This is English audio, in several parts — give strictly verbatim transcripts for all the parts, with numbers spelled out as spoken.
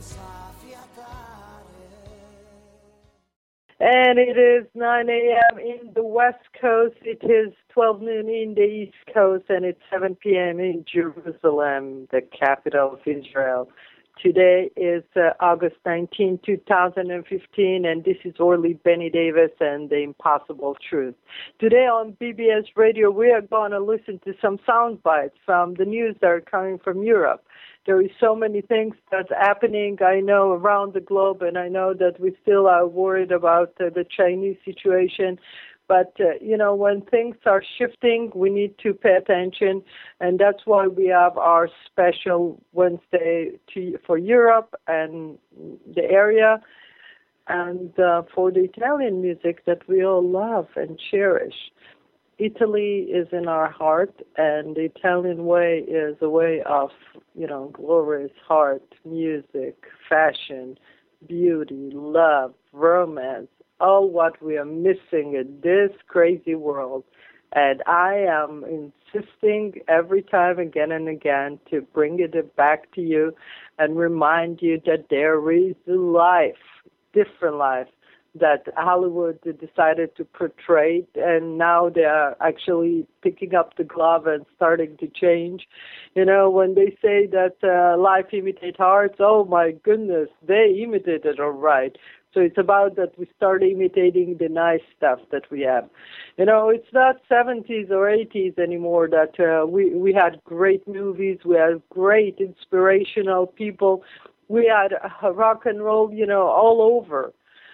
And it is nine a.m. in the West Coast. It is twelve noon in the East Coast, and it's seven p.m. in Jerusalem, the capital of Israel. Today is uh, August nineteenth, two thousand fifteen, and this is Orly Benny Davis and The Impossible Truth. Today on B B S Radio, we are going to listen to some sound bites from the news that are coming from Europe. There is so many things that's happening, I know, around the globe, and I know that we still are worried about uh, the Chinese situation. But, uh, you know, when things are shifting, we need to pay attention, and that's why we have our special Wednesday to, for Europe and the area, and uh, for the Italian music that we all love and cherish. Italy is in our heart, and the Italian way is a way of, you know, glorious heart, music, fashion, beauty, love, romance, all what we are missing in this crazy world. And I am insisting every time, again and again, to bring it back to you and remind you that there is a life, different life, that Hollywood decided to portray, and now they are actually picking up the glove and starting to change. You know, when they say that uh, life imitates art, oh my goodness, they imitate it all right. So it's about that we start imitating the nice stuff that we have. You know, it's not seventies or eighties anymore that uh, we, we had great movies, we had great inspirational people, we had uh, rock and roll, you know, all over.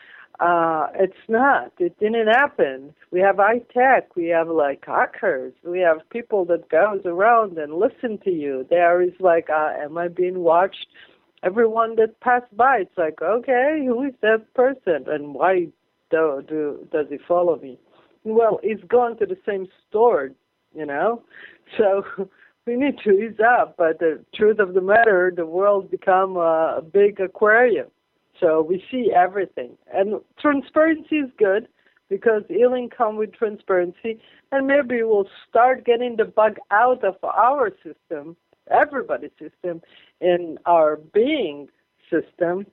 Uh, it's not. It didn't happen. We have high tech. We have like hackers. We have people that goes around and listen to you. There is like, uh, am I being watched? Everyone that passed by, it's like, okay, who is that person, and why do, do does he follow me? Well, he's gone to the same store, you know. So we need to ease up. But the truth of the matter, the world become a, a big aquarium. So we see everything. And transparency is good because healing comes with transparency. And maybe we'll start getting the bug out of our system, everybody's system, in our being system,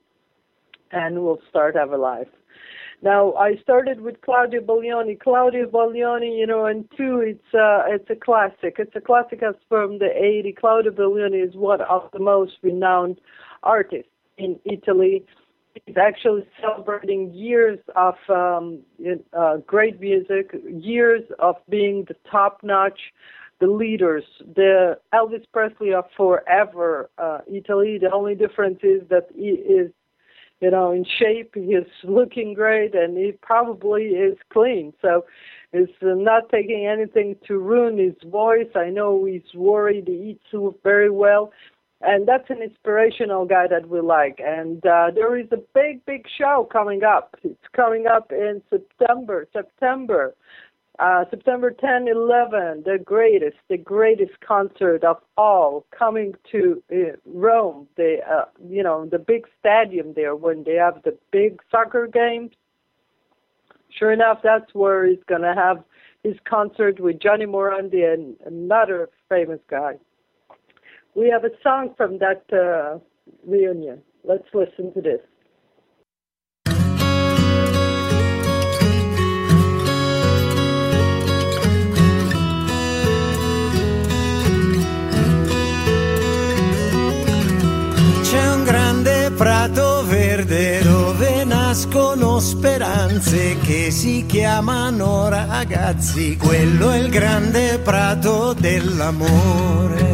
and we'll start have a life. Now, I started with Claudio Baglioni. Claudio Baglioni, you know, and two, it's, uh, it's a classic. It's a classic as from the eighties. Claudio Baglioni is one of the most renowned artists in Italy. He's actually celebrating years of um, uh, great music, years of being the top-notch, the leaders, the Elvis Presley of forever uh, Italy. The only difference is that he is, you know, in shape. He is looking great, and he probably is clean. So he's uh, not taking anything to ruin his voice. I know he's worried. He eats very well. And that's an inspirational guy that we like. And uh, there is a big, big show coming up. It's coming up in September, September, uh, September tenth, eleventh, the greatest, the greatest concert of all coming to uh, Rome. The, uh, you know, the big stadium there when they have the big soccer games. Sure enough, that's where he's going to have his concert with Johnny Morandi and another famous guy. We have a song from that uh, reunion. Let's listen to this. C'è un grande prato verde dove nascono speranze che si chiamano ragazzi. Quello è il grande prato dell'amore.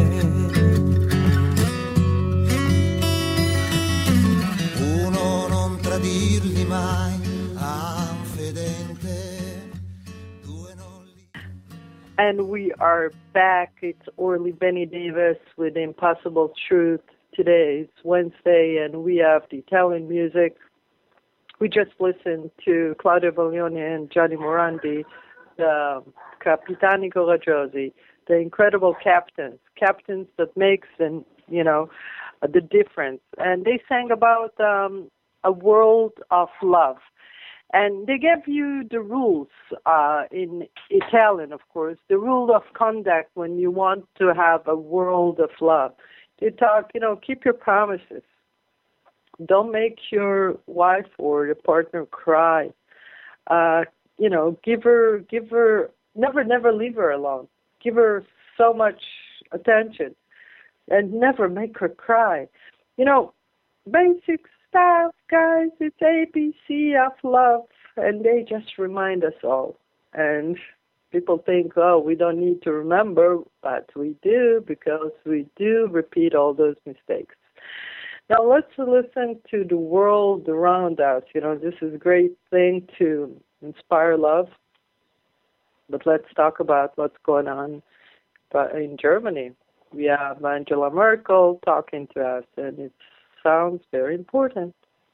Dirgli mai affidente, due non li... And we are back. It's Orly Benny Davis with The Impossible Truth. Today is Wednesday, and we have the Italian music. We just listened to Claudio Baglioni and Johnny Morandi, the Capitani Coraggiosi, the incredible captains, captains that makes, and you know, the difference. And they sang about um, a world of love. And they gave you the rules uh, in Italian, of course, the rule of conduct when you want to have a world of love. They talk, you know, keep your promises. Don't make your wife or your partner cry. Uh, you know, give her, give her, never, never leave her alone. Give her so much attention and never make her cry. You know, basic stuff, guys. It's A B C of love, and they just remind us all. And people think, oh, we don't need to remember, but we do, because we do repeat all those mistakes. Now let's listen to the world around us. You know, this is a great thing to inspire love. But let's talk about what's going on in Germany. We have Angela Merkel talking to us, and it sounds very important.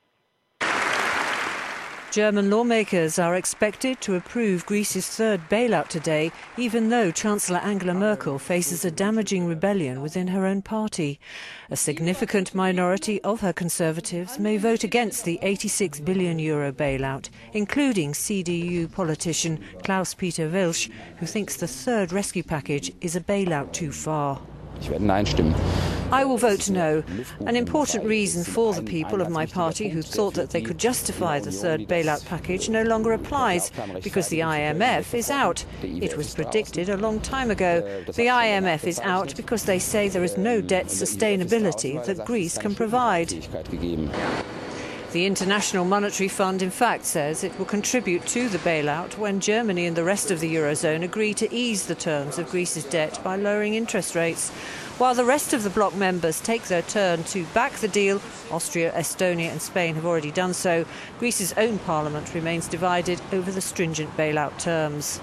German lawmakers are expected to approve Greece's third bailout today, even though Chancellor Angela Merkel faces a damaging rebellion within her own party. A significant minority of her Conservatives may vote against the eighty-six billion euro bailout, including C D U politician Klaus-Peter Welsch, who thinks the third rescue package is a bailout too far. I will vote no. An important reason for the people of my party who thought that they could justify the third bailout package no longer applies, because the I M F is out. It was predicted a long time ago. The I M F is out because they say there is no debt sustainability that Greece can provide. The International Monetary Fund, in fact, says it will contribute to the bailout when Germany and the rest of the Eurozone agree to ease the terms of Greece's debt by lowering interest rates. While the rest of the bloc members take their turn to back the deal, Austria, Estonia and Spain have already done so, Greece's own parliament remains divided over the stringent bailout terms.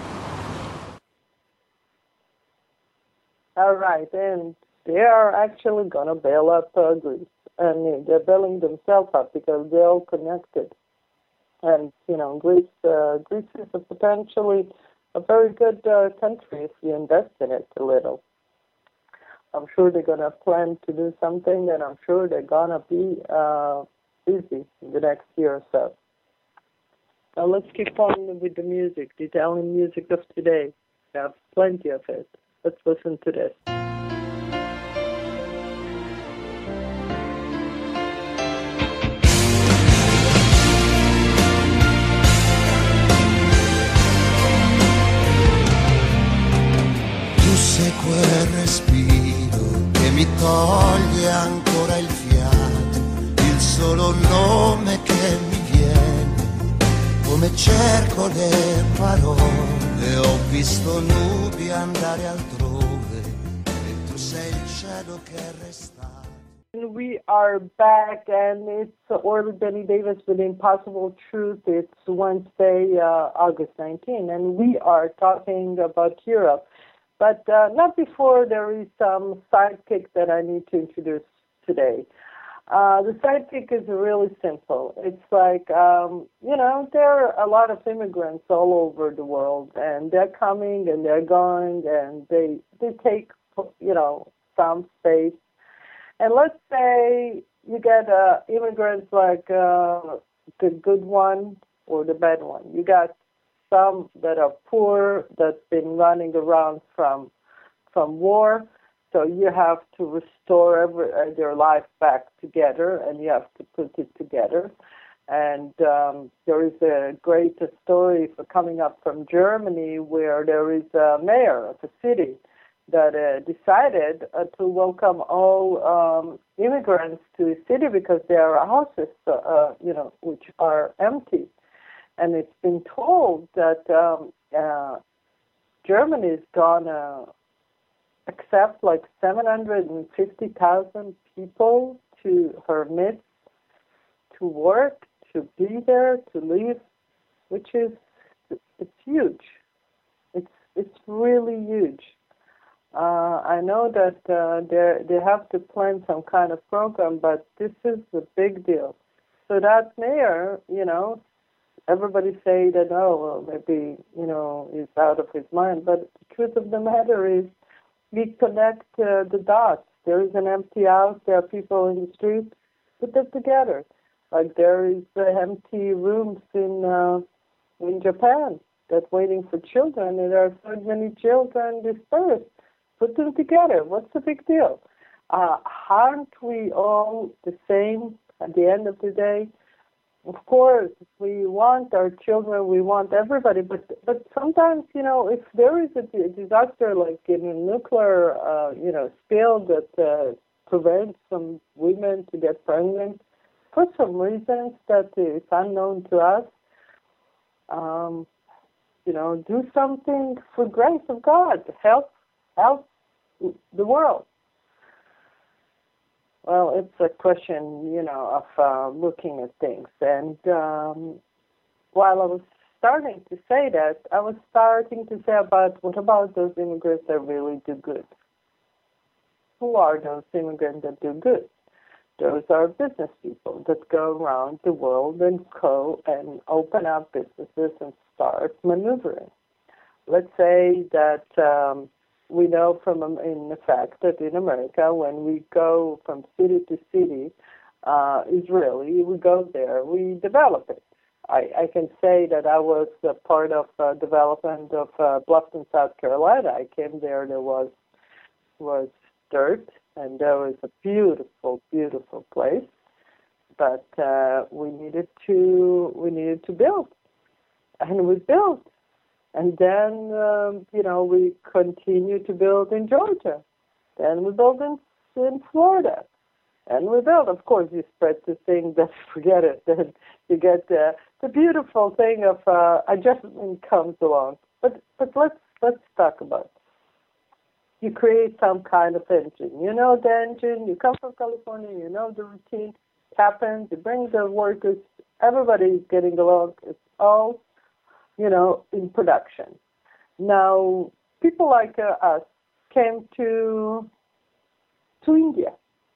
All right, and they are actually going to bail out uh, Greece. And they're bailing themselves up because they're all connected. And, you know, Greece, uh, Greece is a potentially a very good uh, country if you invest in it a little. I'm sure they're going to plan to do something, and I'm sure they're going to be uh, busy in the next year or so. Now let's keep on with the music, the Italian music of today. We have plenty of it. Let's listen to this. Quel respiro che mi toglie ancora il fiato, il solo nome che mi viene, come cerco le parole, ho visto nubi andare altrove, e tu sei il cielo che è restato. We are back, and it's Orly Benny Davis with Impossible Truth. It's Wednesday, uh, August nineteenth, and we are talking about Europe. But uh, not before there is some sidekick that I need to introduce today. Uh, the sidekick is really simple. It's like, um, you know, there are a lot of immigrants all over the world, and they're coming and they're going, and they they take, you know, some space. And let's say you get uh, immigrants like uh, the good one or the bad one. You got some that are poor, that's been running around from from war, so you have to restore every, uh, their life back together, and you have to put it together. And um, there is a great story for coming up from Germany where there is a mayor of a city that uh, decided uh, to welcome all um, immigrants to the city because there are houses, uh, uh, you know, which are empty. And it's been told that um, uh, Germany is going to accept like seven hundred fifty thousand people to her midst to work, to be there, to live, which is, it's huge. It's it's really huge. Uh, I know that uh, they they have to plan some kind of program, but this is a big deal. So that mayor, you know, everybody say that, oh, well, maybe, you know, he's out of his mind. But the truth of the matter is we connect uh, the dots. There is an empty house. There are people in the street. Put them together. Like there is uh, empty rooms in uh, in Japan that's waiting for children, and there are so many children dispersed. Put them together. What's the big deal? Uh, aren't we all the same at the end of the day. Of course, we want our children, we want everybody, but but sometimes, you know, if there is a disaster like in a nuclear, uh, you know, spill that uh, prevents some women to get pregnant for some reasons that is unknown to us, um, you know, do something for grace of God, help, help the world. Well, it's a question, you know, of uh, looking at things. And um, while I was starting to say that, I was starting to say about, what about those immigrants that really do good? Who are those immigrants that do good? Those are business people that go around the world and go and open up businesses and start maneuvering. Let's say that um, we know from um, in the fact that in America, when we go from city to city, uh, Israeli, we go there, we develop it. I, I can say that I was a part of uh, development of uh, Bluffton, South Carolina. I came there, there was was dirt, and there was a beautiful, beautiful place, but uh, we needed to we needed to build, and we built. And then, um, you know, we continue to build in Georgia. Then we build in, in Florida. And we build, of course, you spread the thing, that forget it. Then you get uh, the beautiful thing of uh, adjustment comes along. But but let's let's talk about it. You create some kind of engine. You know the engine. You come from California. You know the routine happens. You bring the workers. Everybody is getting along. It's all, you know, in production. Now, people like uh, us came to to India.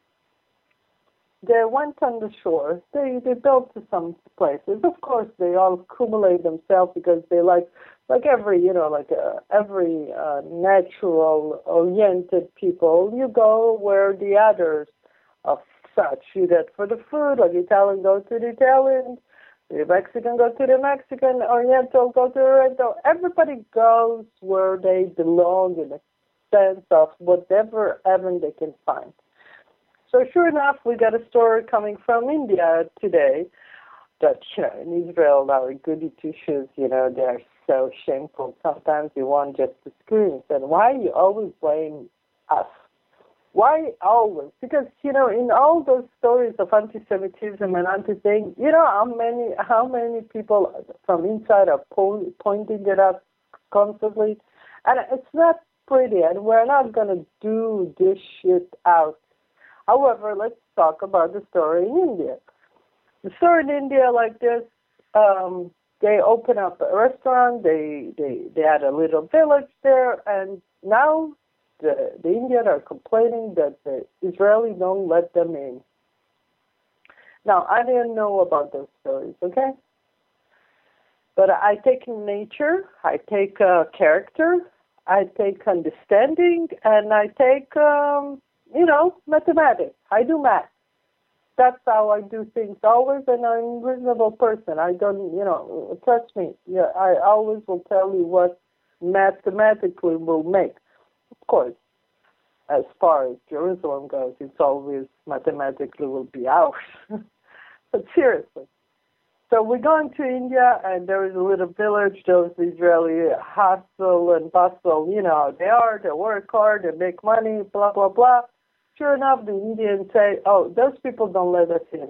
They went on the shore. They they built to some places. Of course, they all accumulate themselves because they like like every you know like uh, every uh, natural oriented people. You go where the others of such. You get for the food. Like Italian go to the Italian. The Mexican go to the Mexican, Oriental go to the Oriental. Everybody goes where they belong in a sense of whatever heaven they can find. So sure enough, we got a story coming from India today that, you know, in Israel, our goody two-shoes, you know, they're so shameful. Sometimes you want just to scream. And why you always blame us? Why always? Because, you know, in all those stories of anti-Semitism and anti-thing, you know how many how many people from inside are po- pointing it out constantly? And it's not pretty, and we're not going to do this shit out. However, let's talk about the story in India. The story in India like this, um, they open up a restaurant, they, they, they had a little village there, and now The, the Indians are complaining that the Israelis don't let them in. Now, I didn't know about those stories, okay? But I take nature, I take uh, character, I take understanding, and I take, um, you know, mathematics. I do math. That's how I do things always, and I'm a reasonable person. I don't, you know, trust me. Yeah, I always will tell you what mathematically will make. Of course, as far as Jerusalem goes, it's always mathematically will be ours. But seriously. So we're going to India, and there is a little village, those Israeli hustle and bustle, you know how they are, they work hard, they make money, blah, blah, blah. Sure enough, the Indians say, oh, those people don't let us in.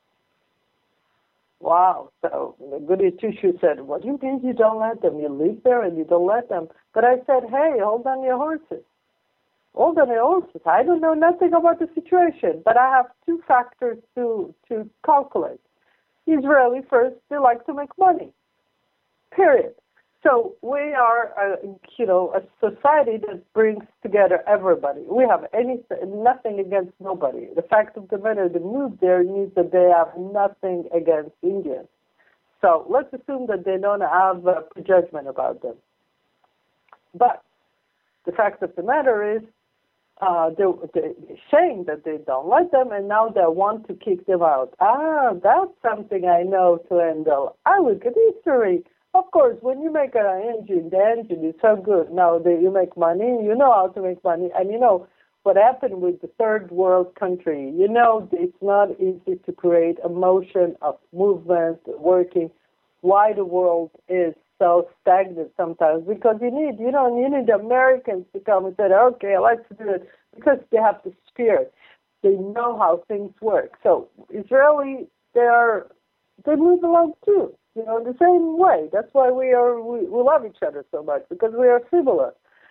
Wow. So the goody two-shoes said, what do you mean you don't let them? You live there and you don't let them. But I said, hey, hold on your horses. Hold on your horses. I don't know nothing about the situation, but I have two factors to, to calculate. Israeli first, they like to make money. Period. So we are, a, you know, a society that brings together everybody. We have any, nothing against nobody. The fact of the matter, they moved there means that they have nothing against Indians. So let's assume that they don't have a prejudgment about them. But the fact of the matter is, uh, they, they're saying that they don't like them, and now they want to kick them out. Ah, that's something I know to handle. I look at history. Of course, when you make an engine, the engine is so good. Now that you make money, you know how to make money, and you know what happened with the third world country. You know, it's not easy to create a motion of movement, working, why the world is so stagnant sometimes, because you need, you know, you need Americans to come and say, okay, let's do it, because they have the spirit. They know how things work. So Israeli, they are, they move along too, you know, the same way. That's why we are, we, we love each other so much, because we are similar.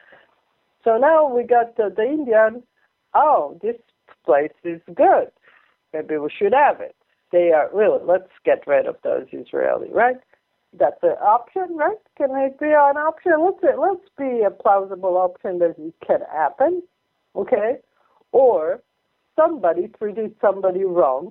So now we got uh, the Indian, oh, this place is good. Maybe we should have it. They are, really, let's get rid of those Israeli, right? That's an option, right? Can it be an option? Let's, let's be a plausible option that it can happen, okay? Or somebody treated somebody wrong,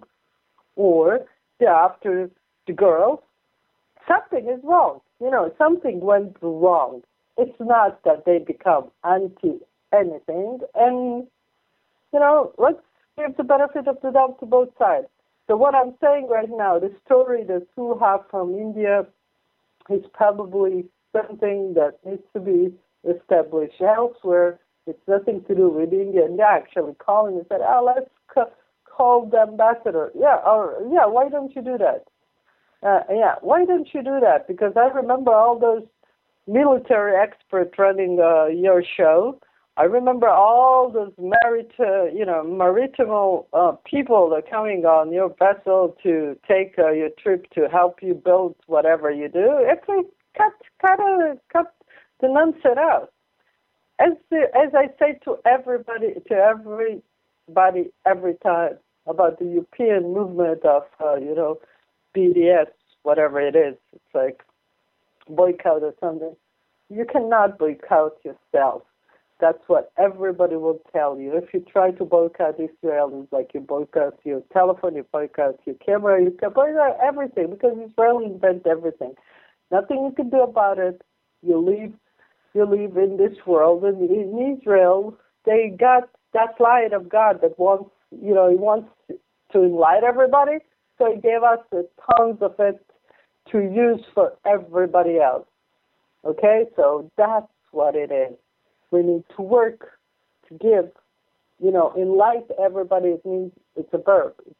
or they're after the girls. Something is wrong. You know, something went wrong. It's not that they become anti-anything. And, you know, let's give the benefit of the doubt to both sides. So what I'm saying right now, the story that you have from India is probably something that needs to be established elsewhere. It's nothing to do with India. And they're actually calling and said, oh, let's c- call the ambassador. Yeah, or, yeah, why don't you do that? Uh, yeah, why don't you do that? Because I remember all those military experts running uh, your show. I remember all those marit, uh, you know, maritime uh, people that are coming on your vessel to take uh, your trip to help you build whatever you do. It's like cut, cut, uh, cut the nonsense out. As the, as I say to everybody, to everybody every time about the European movement of uh, you know, B D S, whatever it is, it's like boycott or something. You cannot boycott yourself. That's what everybody will tell you. If you try to boycott Israel, it's like you boycott your telephone, you boycott your camera, you can boycott everything, because Israel invented everything. Nothing you can do about it. You live, you live in this world, and in Israel, they got that light of God that wants, you know, He wants to enlighten everybody. So He gave us tons of it to use for everybody else. Okay, so that's what it is. We need to work to give, you know, enlighten everybody. It means it's a verb, it's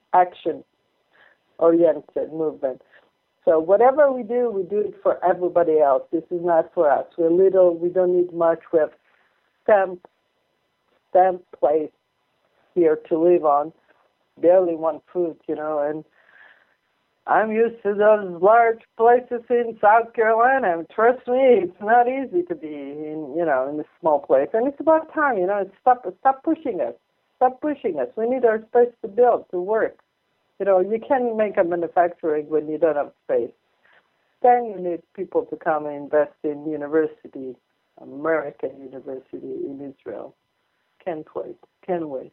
action-oriented movement. So whatever we do, we do it for everybody else. This is not for us. We're little, we don't need much. We have stamp, stamp place here to live on. Barely one food, you know, and I'm used to those large places in South Carolina, and trust me, it's not easy to be in, you know, in a small place. And it's about time, you know, stop, stop pushing us. Stop pushing us. We need our space to build, to work. You know, you can't make a manufacturing when you don't have space. Then you need people to come and invest in university, American university in Israel. Can't wait. Can't wait.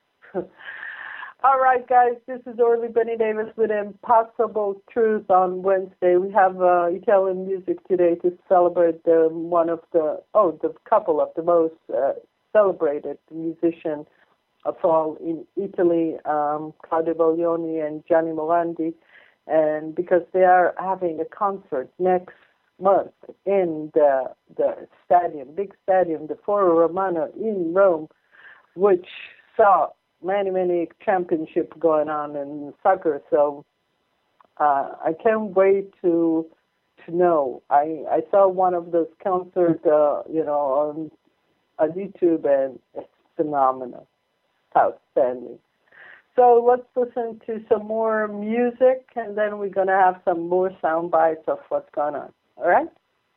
All right, guys, this is Orly Benny Davis with Impossible Truth on Wednesday. We have uh, Italian music today to celebrate the, one of the, oh, the couple of the most uh, celebrated musicians of all in Italy, um, Claudio Baglioni and Gianni Morandi, and because they are having a concert next month in the, the stadium, big stadium, the Foro Romano in Rome, which saw many, many championships going on in soccer. So uh, I can't wait to to know. I, I saw one of those concerts, uh, you know, on, on YouTube, and it's phenomenal. It's outstanding. So let's listen to some more music, and then we're going to have some more sound bites of what's going on. All right?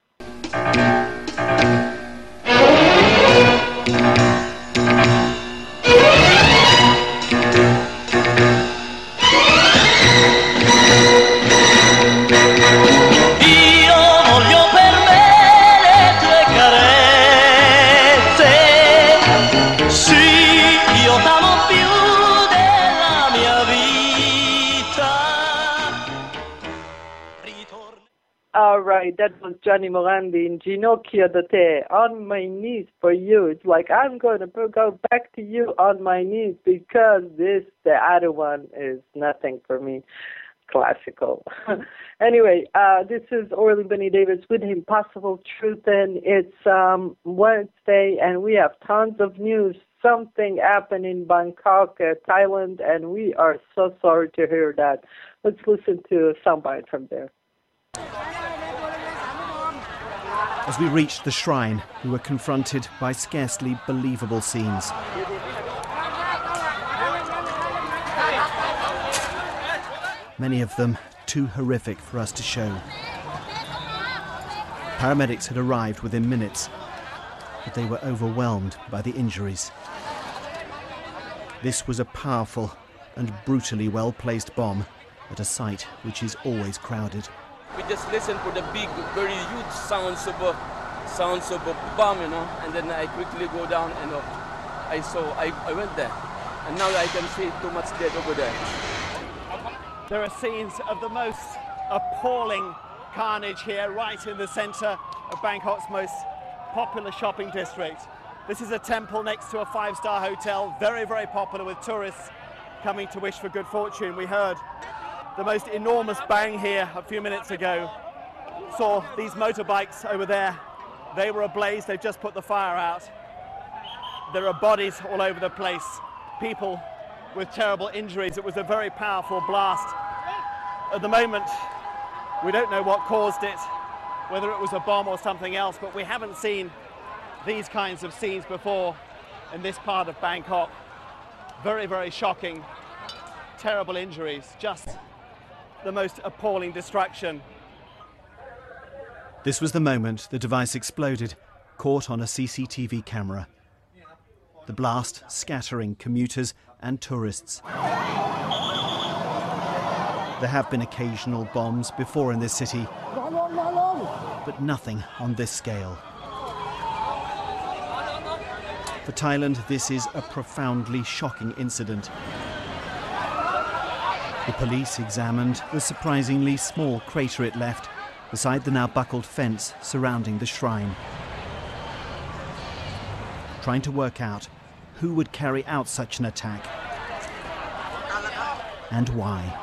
All right, that was Gianni Morandi in Ginocchio da Te, on my knees for you. It's like I'm going to go back to you on my knees, because this, the other one, is nothing for me. Classical. Anyway, uh, this is Orly Benny Davis with Impossible Truth, and it's um, Wednesday, and we have tons of news something happened in Bangkok, uh, Thailand, and we are so sorry to hear that. Let's listen to a soundbite from there. As we reached the shrine, we were confronted by scarcely believable scenes. Many of them too horrific for us to show. Paramedics had arrived within minutes, but they were overwhelmed by the injuries. This was a powerful and brutally well-placed bomb at a site which is always crowded. We just listened for the big, very huge sounds of a, sounds of a bomb, you know, and then I quickly go down and uh, I saw, I, I went there, and now I can see too much dead over there. There are scenes of the most appalling carnage here, right in the centre of Bangkok's most popular shopping district. This is a temple next to a five-star hotel, very, very popular with tourists coming to wish for good fortune. We heard the most enormous bang here a few minutes ago. Saw these motorbikes over there. They were ablaze, they've just put the fire out. There are bodies all over the place, people with terrible injuries. It was a very powerful blast. At the moment, we don't know what caused it, whether it was a bomb or something else, but we haven't seen these kinds of scenes before in this part of Bangkok. Very, very shocking, terrible injuries, just the most appalling destruction. This was the moment the device exploded, caught on a C C T V camera. The blast scattering commuters and tourists. There have been occasional bombs before in this city, but nothing on this scale. For Thailand, this is a profoundly shocking incident. The police examined the surprisingly small crater it left beside the now buckled fence surrounding the shrine, trying to work out who would carry out such an attack and why.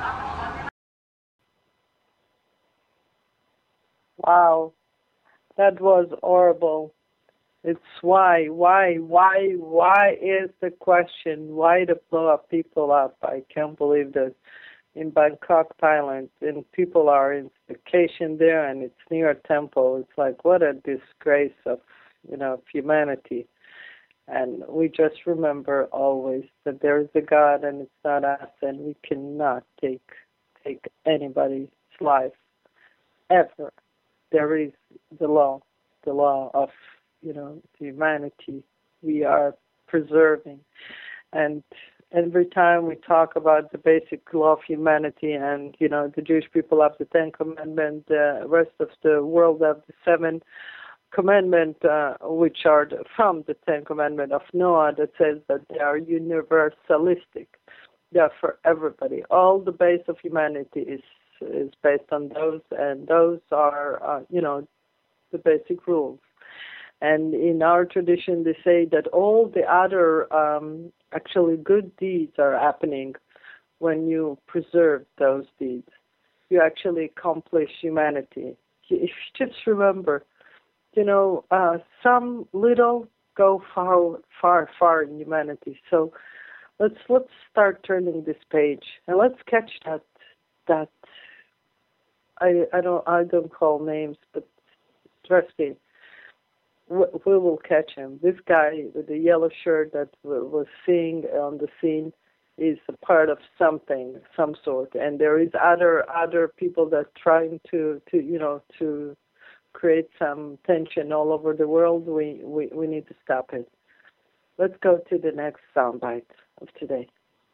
Wow, that was horrible. It's why, why, why, why is the question. Why to blow up people up? I can't believe that in Bangkok, Thailand, and people are in vacation there, and it's near a temple. It's like, what a disgrace of, you know, humanity. And we just remember always that there is a God, and it's not us, and we cannot take take anybody's life ever. There is the law, the law of, you know, humanity we are preserving. And every time we talk about the basic law of humanity and, you know, the Jewish people have the Ten Commandments, the rest of the world have the seven commandments, uh, which are the, from the Ten Commandments of Noah, that says that they are universalistic. They are for everybody. All the base of humanity is is based on those, and those are, uh, you know, the basic rules. And in our tradition, they say that all the other um, actually good deeds are happening when you preserve those deeds. You actually accomplish humanity. If you just remember, you know, uh, some little go far, far, far in humanity. So let's let's start turning this page and let's catch that that. I I don't I don't call names, but trust me, we, we will catch him. This guy with the yellow shirt that was seeing on the scene is a part of something, some sort, and there is other other people that trying to, to you know to create some tension all over the world. We, we we need to stop it. Let's go to the next soundbite of today.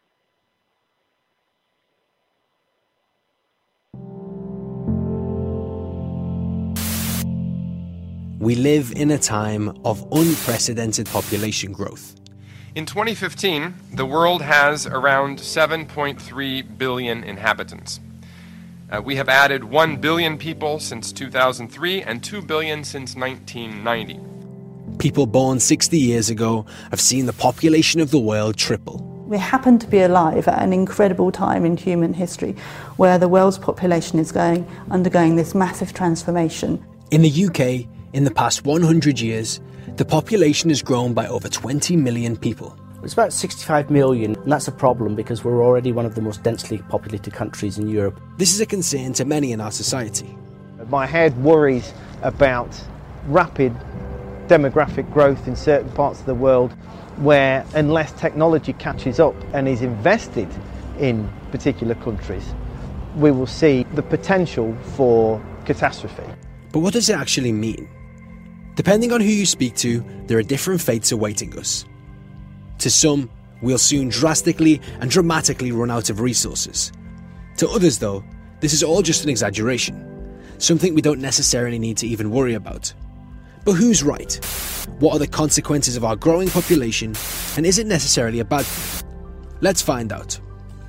We live in a time of unprecedented population growth. In twenty fifteen, the world has around seven point three billion inhabitants. Uh, we have added one billion people since two thousand three and two billion since nineteen ninety. People born sixty years ago have seen the population of the world triple. We happen to be alive at an incredible time in human history where the world's population is going undergoing this massive transformation. In the U K, In the past one hundred years, the population has grown by over twenty million people. It's about sixty-five million, and that's a problem because we're already one of the most densely populated countries in Europe. This is a concern to many in our society. My head worries about rapid demographic growth in certain parts of the world where, unless technology catches up and is invested in particular countries, we will see the potential for catastrophe. But what does it actually mean? Depending on who you speak to, there are different fates awaiting us. To some, we'll soon drastically and dramatically run out of resources. To others, though, this is all just an exaggeration, something we don't necessarily need to even worry about. But who's right? What are the consequences of our growing population, and is it necessarily a bad thing? Let's find out.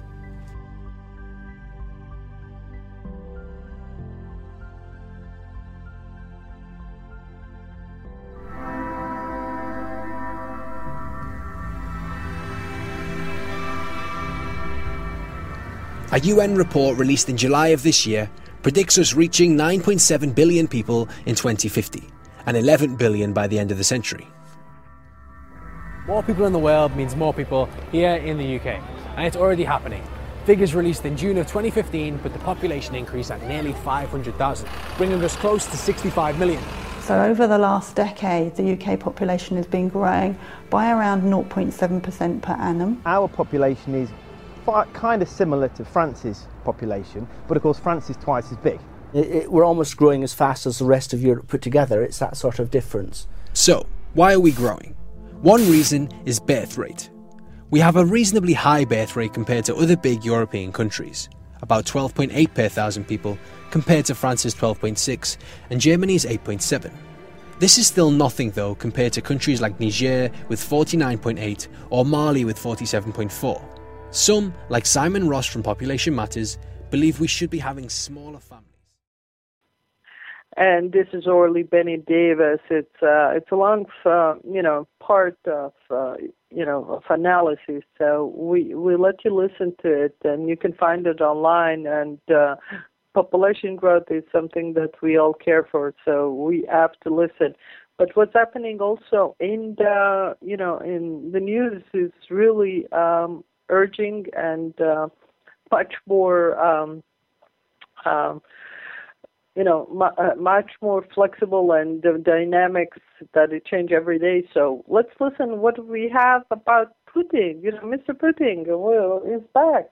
A U N report released in July of this year predicts us reaching nine point seven billion people in twenty fifty and eleven billion by the end of the century. More people in the world means more people here in the U K, and it's already happening. Figures released in June of twenty fifteen put the population increase at nearly five hundred thousand, bringing us close to sixty-five million. So over the last decade, the U K population has been growing by around zero point seven percent per annum. Our population is kind of similar to France's population, but of course France is twice as big. It, it, we're almost growing as fast as the rest of Europe put together. It's that sort of difference. So, why are we growing? One reason is birth rate. We have a reasonably high birth rate compared to other big European countries, about twelve point eight per thousand people compared to France's twelve point six and Germany's eight point seven. This is still nothing though compared to countries like Niger with forty-nine point eight or Mali with forty-seven point four. Some, like Simon Ross from Population Matters, believe we should be having smaller families. And this is Orly Benny Davis. It's uh, it's a long, uh, you know, part of uh, you know of analysis. So we we let you listen to it, and you can find it online. And uh, population growth is something that we all care for. So we have to listen. But what's happening also in the you know in the news is really um, urging and uh, much more, um, um, you know, mu- uh, much more flexible, and the dynamics that it change every day. So let's listen what we have about Putin. You know, Mister Putin well, is back.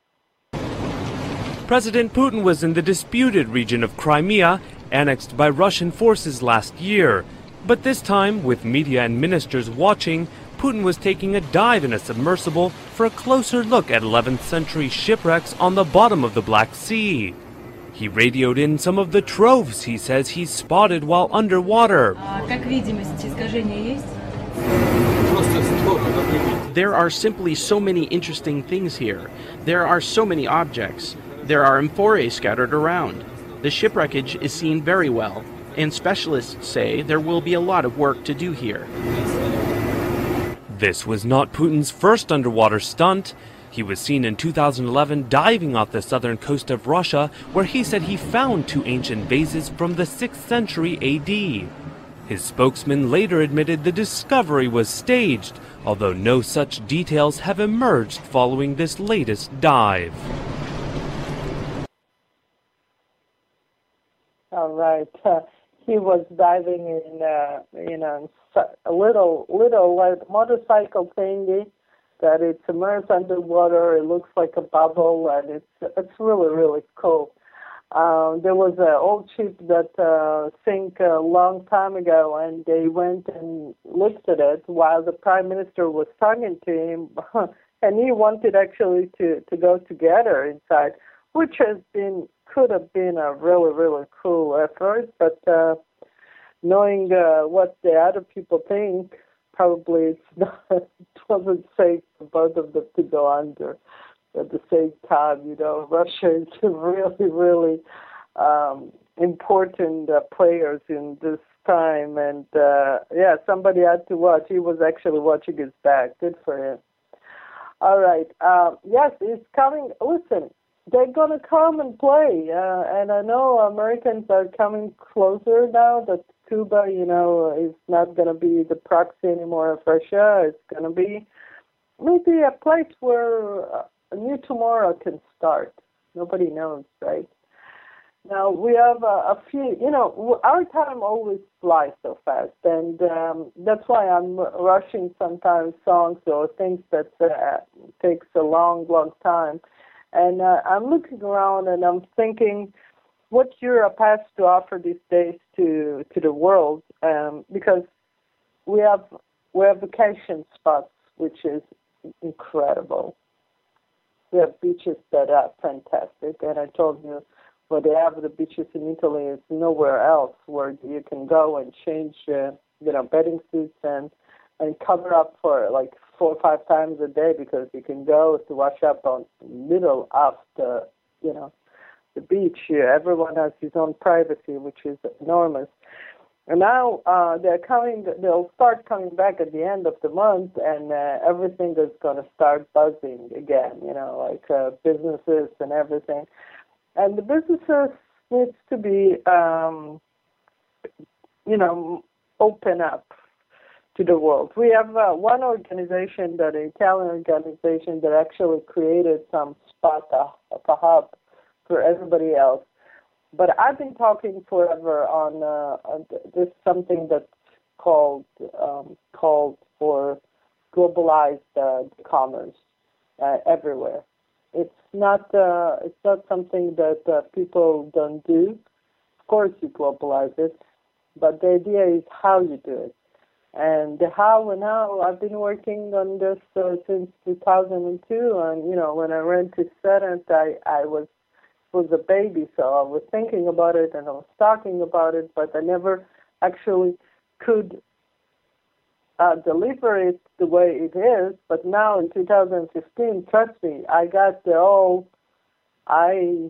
President Putin was in the disputed region of Crimea, annexed by Russian forces last year. But this time, with media and ministers watching, Putin was taking a dive in a submersible for a closer look at eleventh century shipwrecks on the bottom of the Black Sea. He radioed in some of the troves he says he spotted while underwater. There are simply so many interesting things here. There are so many objects. There are amphorae scattered around. The shipwreckage is seen very well, and specialists say there will be a lot of work to do here. This was not Putin's first underwater stunt. He was seen in two thousand eleven diving off the southern coast of Russia, where he said he found two ancient vases from the sixth century A D. His spokesman later admitted the discovery was staged, although no such details have emerged following this latest dive. All right. Uh, he was diving in, uh, you know, a little, little like motorcycle thingy that it's immersed underwater. It looks like a bubble, and it's it's really, really cool. Um, there was an old ship that uh, sank a long time ago, and they went and looked at it while the prime minister was talking to him, and he wanted actually to, to go together inside, which has been could have been a really, really cool effort, but uh, knowing uh, what the other people think, probably it's not, it wasn't safe for both of them to go under at the same time. You know, Russia is really, really um, important uh, players in this time, and uh, yeah, somebody had to watch. He was actually watching his back. Good for him. All right. Uh, yes, it's coming. Listen. They're going to come and play, uh, and I know Americans are coming closer now that Cuba, you know, is not going to be the proxy anymore of Russia. It's going to be maybe a place where a new tomorrow can start. Nobody knows, right? Now, we have a, a few, you know, our time always flies so fast, and um, that's why I'm rushing sometimes songs or things that uh, takes a long, long time. And uh, I'm looking around and I'm thinking what Europe has to offer these days to, to the world, um, because we have, we have vacation spots, which is incredible. We have beaches that are fantastic, and I told you, where they have the beaches in Italy is nowhere else where you can go and change, uh, you know, bathing suits and and cover up for like four or five times a day, because you can go to wash up on the middle of the, you know, the beach. Everyone has his own privacy, which is enormous. And now uh, they're coming. They'll start coming back at the end of the month, and uh, everything is going to start buzzing again. You know, like uh, businesses and everything. And the businesses needs to be, um, you know, open up to the world. We have uh, one organization, that an Italian organization, that actually created some spot, a, a hub for everybody else. But I've been talking forever on, uh, on this something that's called um, called for globalized uh, commerce uh, everywhere. It's not uh, it's not something that uh, people don't do. Of course, you globalize it, but the idea is how you do it. And the how and how, I've been working on this uh, since two thousand two. And you know, when I ran to Senate, I I was was a baby, so I was thinking about it and I was talking about it, but I never actually could Uh, deliver it the way it is. But now in two thousand fifteen, trust me, I got the whole, I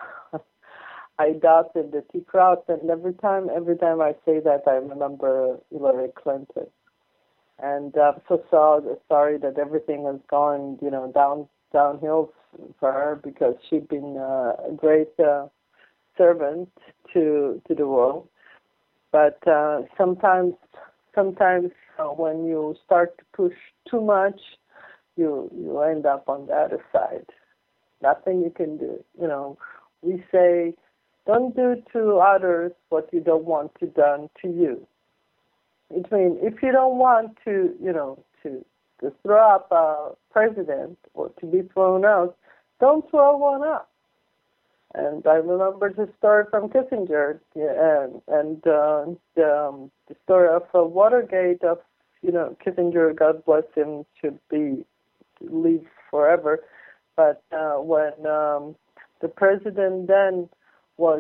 I dotted the T cross, and every time, every time I say that, I remember Hillary Clinton. And I'm so sorry, sorry that everything has gone, you know, down downhill for her, because she'd been uh, a great uh, servant to to the world. But uh, sometimes, sometimes uh, when you start to push too much, you you end up on the other side. Nothing you can do. You know, we say, don't do to others what you don't want to done to you. It means if you don't want to, you know, to to throw up a president or to be thrown out, don't throw one up. And I remember the story from Kissinger, yeah, and and uh, the, um, the story of uh, Watergate. Of you know, Kissinger, God bless him, should be live forever. But uh, when um, the president then was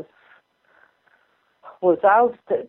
was ousted,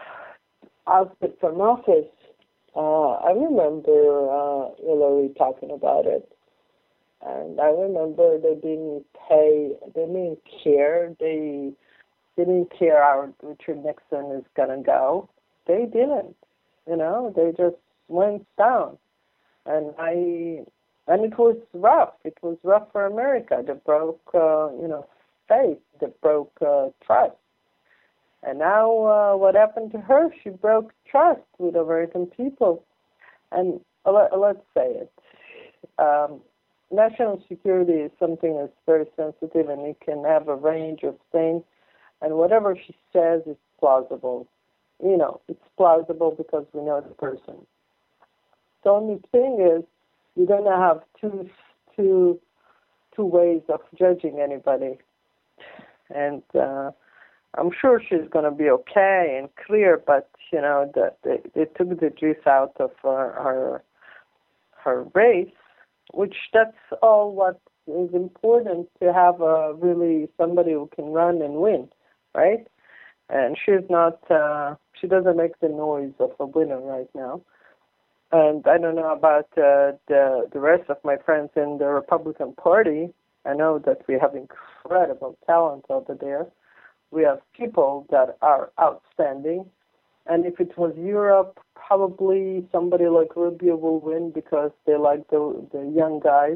ousted from office, uh, I remember uh, Hillary talking about it. And I remember they didn't pay, they didn't care, they didn't care how Richard Nixon is going to go. They didn't, you know, they just went down. And I, and it was rough. It was rough for America. They broke, uh, you know, faith. They broke uh, trust. And now uh, what happened to her? She broke trust with American people. And uh, let, let's say it. Um, National security is something that's very sensitive, and it can have a range of things. And whatever she says is plausible. You know, it's plausible because we know the person. The only thing is, you're going to have two, two, two ways of judging anybody. And uh, I'm sure she's going to be okay and clear, but, you know, the, they, they took the juice out of her, her, her race. Which that's all what is important, to have a really somebody who can run and win, right? And she's not, uh, she doesn't make the noise of a winner right now. And I don't know about uh, the the rest of my friends in the Republican Party. I know that we have incredible talent over there. We have people that are outstanding. And if it was Europe, probably somebody like Rubio will win because they like the the young guys.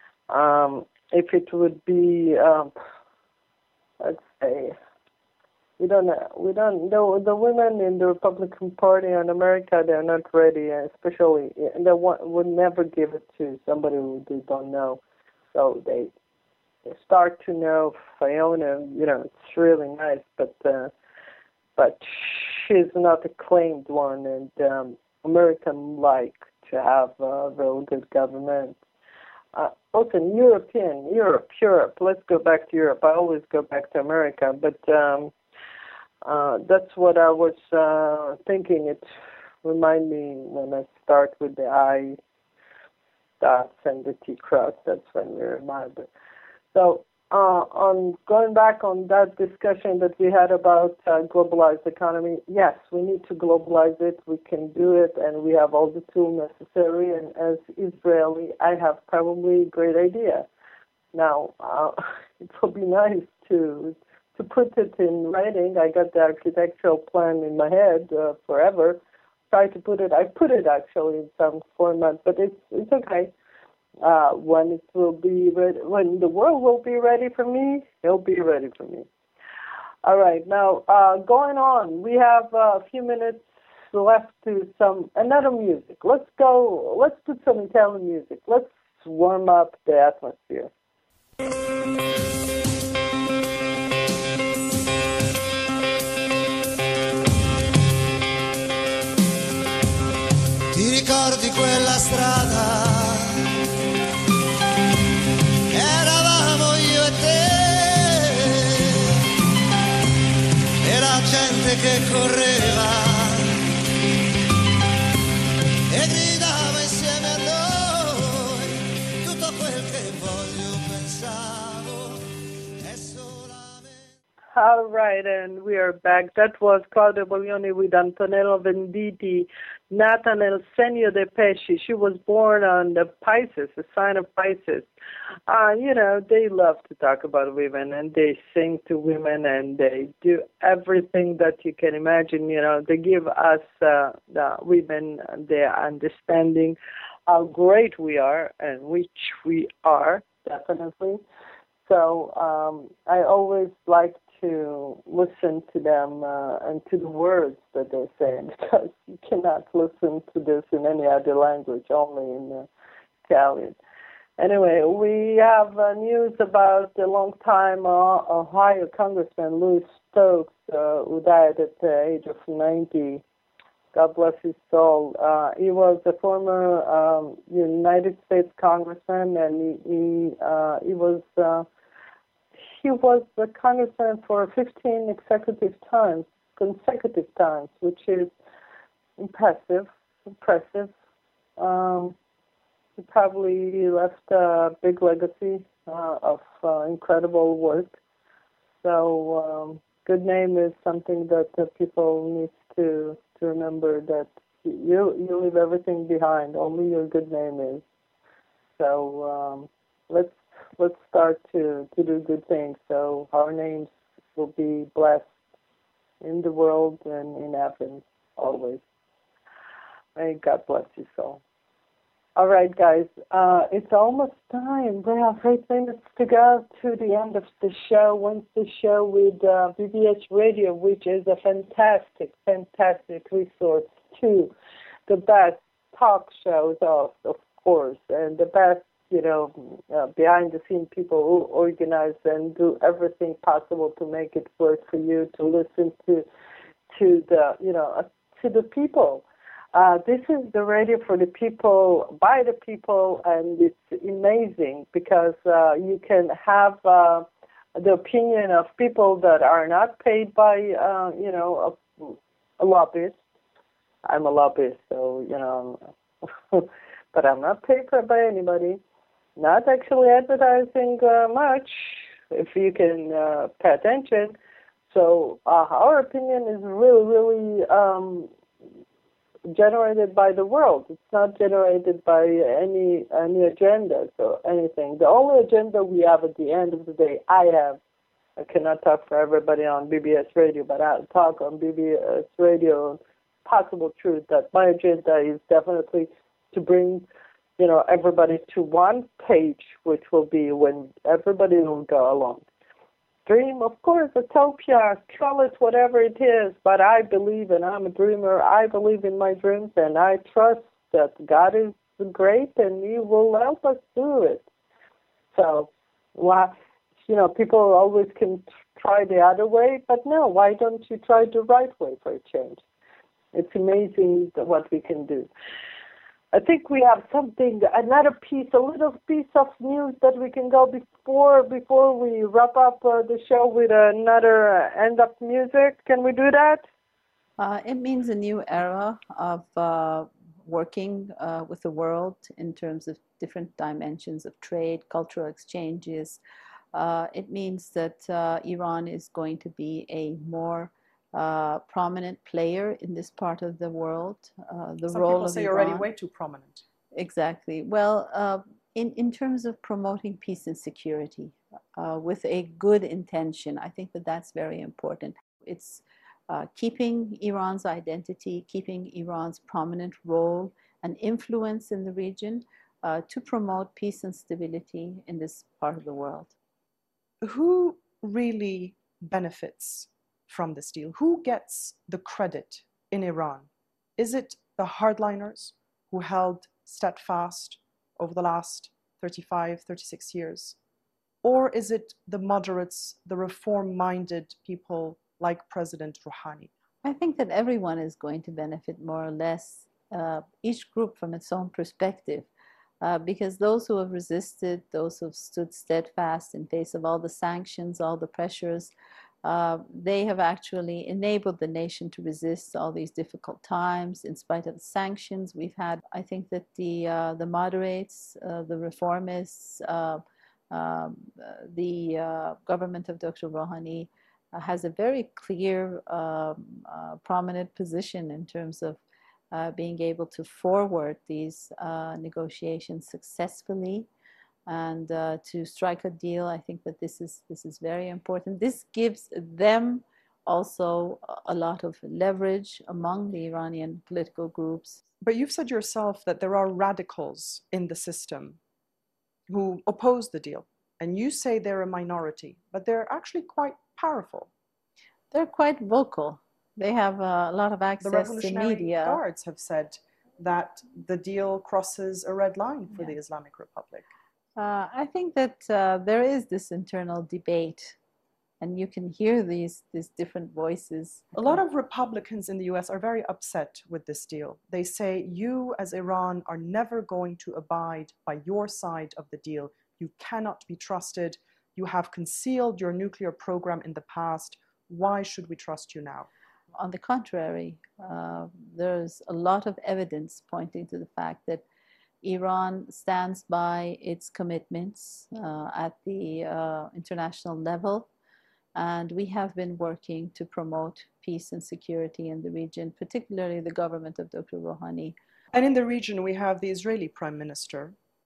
Um, if it would be, um, let's say, We don't, we don't, the, the women in the Republican Party in America, they're not ready, especially, they want, would never give it to somebody who they don't know. So they, they start to know Fiona, you know, it's really nice, but uh, but she's not a claimed one, and um, American like to have a real good government. Uh, also, European, Europe, Europe, let's go back to Europe. I always go back to America, but um, Uh, that's what I was uh, thinking. It remind me when I start with the I dots and the T cross. That's when we remind it. So, uh, on going back on that discussion that we had about uh, globalized economy, yes, we need to globalize it. We can do it, and we have all the tools necessary. And as Israeli, I have probably a great idea. Now, uh, it will be nice to. To put it in writing. I got the architectural plan in my head uh, forever. Try to put it. I put it actually in some format, but it's it's okay. Uh, when it will be ready, when the world will be ready for me, it'll be ready for me. All right. Now uh, going on, we have uh, a few minutes left to some another music. Let's go. Let's put some Italian music. Let's warm up the atmosphere. Ti ricordi quella strada? Eravamo io e te, e la gente che correva e gridava insieme a noi, tutto quel che voglio pensavo è solamente. All right, and we are back. That was Claudio Baglioni with Antonello Venditti, nata nel segno dei pesci. She was born on the Pisces, the sign of Pisces. Uh, you know, they love to talk about women, and they sing to women, and they do everything that you can imagine. You know, they give us, uh, the women, their understanding how great we are, and which we are, definitely. So um, I always like to listen to them uh, and to the words that they say, because you cannot listen to this in any other language, only in uh, Italian. Anyway, we have uh, news about the long-time uh, Ohio Congressman Louis Stokes, uh, who died at the age of ninety. God bless his soul. Uh, he was a former um, United States Congressman, and he he, uh, he was uh, he was the congressman for fifteen consecutive times, consecutive times, which is impressive. Impressive. Um, he probably left a big legacy uh, of uh, incredible work. So, um, good name is something that uh, people need to to remember, that you you leave everything behind. Only your good name is. So um, let's let's start to, to do good things, so our names will be blessed in the world and in heaven always. May God bless you so. All right, guys, uh, it's almost time. We have eight minutes to go to the end of the show. Wednesday show with uh, B B S Radio, which is a fantastic, fantastic resource to the best talk shows, of, of course, and the best, you know, uh, behind-the-scene people who organize and do everything possible to make it work for you to listen to, to the, you know, uh, to the people. Uh, this is the radio for the people, by the people, and it's amazing because uh, you can have uh, the opinion of people that are not paid by, uh, you know, a, a lobbyist. I'm a lobbyist, so, you know, but I'm not paid by anybody. Not actually advertising uh, much, if you can uh, pay attention. So uh, our opinion is really, really um, generated by the world. It's not generated by any any agenda or anything. The only agenda we have at the end of the day, I have, I cannot talk for everybody on B B S Radio, but I'll talk on B B S Radio, Possible Truth, that my agenda is definitely to bring, you know, everybody to one page, which will be when everybody will go along. dream, of course, utopia, call it whatever it is, but I believe, and I'm a dreamer, I believe in my dreams, and I trust that God is great and He will help us do it. So, why, you know, people always can try the other way, but no, why don't you try the right way for a change? It's amazing what we can do. I think we have something, another piece, a little piece of news that we can go before before we wrap up uh, the show with another uh, end of music. Can we do that? Uh, it means a new era of uh, working uh, with the world in terms of different dimensions of trade, cultural exchanges. Uh, it means that uh, Iran is going to be a more uh, prominent player in this part of the world. Uh, the Some role people of say Iran, already way too prominent. Exactly. Well, uh, in, in terms of promoting peace and security uh, with a good intention, I think that that's very important. It's uh, keeping Iran's identity, keeping Iran's prominent role and influence in the region uh, to promote peace and stability in this part of the world. Who really benefits from this deal? Who gets the credit in Iran? Is it the hardliners who held steadfast over the last thirty-five, thirty-six years? Or is it the moderates, the reform-minded people like President Rouhani? I think that everyone is going to benefit more or less, uh, each group from its own perspective. Uh, because those who have resisted, those who have stood steadfast in face of all the sanctions, all the pressures, uh, they have actually enabled the nation to resist all these difficult times in spite of the sanctions we've had. I think that the, uh, the moderates, uh, the reformists, uh, um, the uh, government of Doctor Rouhani uh, has a very clear, um, uh, prominent position in terms of Uh, being able to forward these uh, negotiations successfully and uh, to strike a deal. I think that this is this is very important. This gives them also a lot of leverage among the Iranian political groups. But you've said yourself that there are radicals in the system who oppose the deal, and you say they're a minority, but they're actually quite powerful. They're quite vocal. They have a lot of access the Revolutionary to media. Guards have said that the deal crosses a red line for yeah. the Islamic Republic. Uh, I think that uh, there is this internal debate, and you can hear these, these different voices. A lot of Republicans in the U S are very upset with this deal. They say, you as Iran are never going to abide by your side of the deal. You cannot be trusted. You have concealed your nuclear program in the past. Why should we trust you now? On the contrary, uh, there's a lot of evidence pointing to the fact that Iran stands by its commitments uh, at the uh, international level, and we have been working to promote peace and security in the region, particularly the government of Doctor Rouhani. And in the region, we have the Israeli Prime Minister,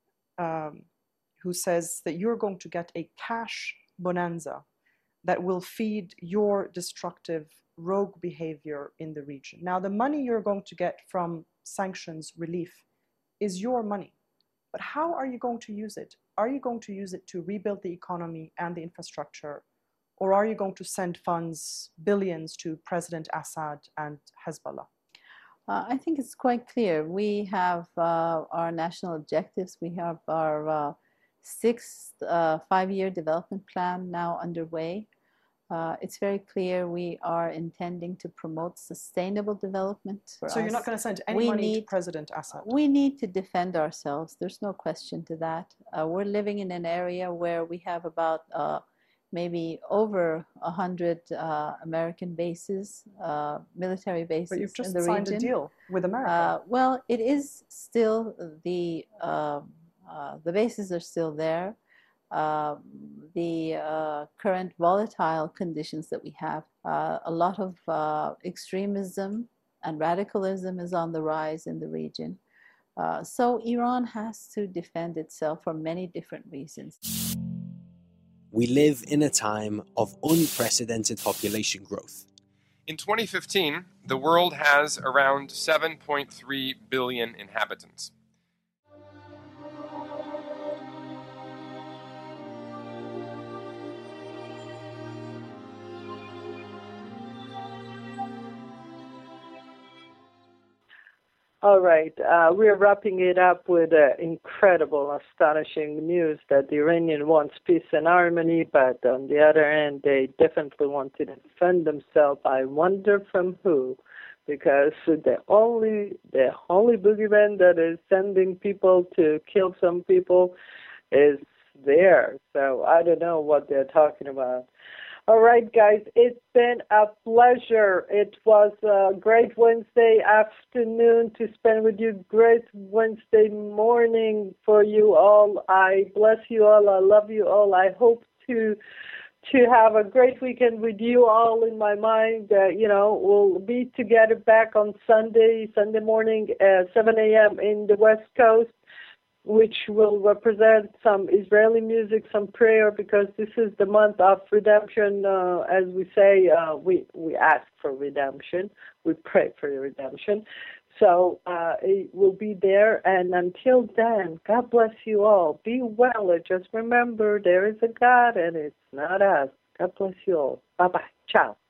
um, who says that you're going to get a cash bonanza that will feed your destructive rogue behavior in the region. Now, the money you're going to get from sanctions relief is your money, but how are you going to use it? Are you going to use it to rebuild the economy and the infrastructure, or are you going to send funds, billions, to President Assad and Hezbollah? Uh, I think it's quite clear. We have uh, our national objectives. We have our uh, sixth uh, five-year development plan now underway. Uh, it's very clear we are intending to promote sustainable development. For so us. You're not going to send any we money need, to President Assad? We need to defend ourselves. There's no question to that. Uh, we're living in an area where we have about uh, maybe over one hundred uh, American bases, uh, military bases but you've just in the signed region. a deal with America. Uh, well, it is still the, uh, uh, the bases are still there. Uh, the uh, current volatile conditions that we have, uh, a lot of uh, extremism and radicalism is on the rise in the region. Uh, so Iran has to defend itself for many different reasons. We live in a time of unprecedented population growth. In twenty fifteen, the world has around seven point three billion inhabitants. All right. Uh, we're wrapping it up with uh, incredible, astonishing news that the Iranian wants peace and harmony, but on the other hand, they definitely want to defend themselves. I wonder from who, because the only the only boogeyman that is sending people to kill some people is there. So I don't know what they're talking about. All right, guys, it's been a pleasure. It was a great Wednesday afternoon to spend with you, great Wednesday morning for you all. I bless you all. I love you all. I hope to to have a great weekend with you all in my mind. Uh, you know, we'll be together back on Sunday, Sunday morning at seven a.m. in the West Coast, which will represent some Israeli music, some prayer, because this is the month of redemption. Uh, as we say, uh, we, we ask for redemption. We pray for redemption. So uh, it will be there. And until then, God bless you all. Be well. And just remember, there is a God, and it's not us. God bless you all. Bye-bye. Ciao.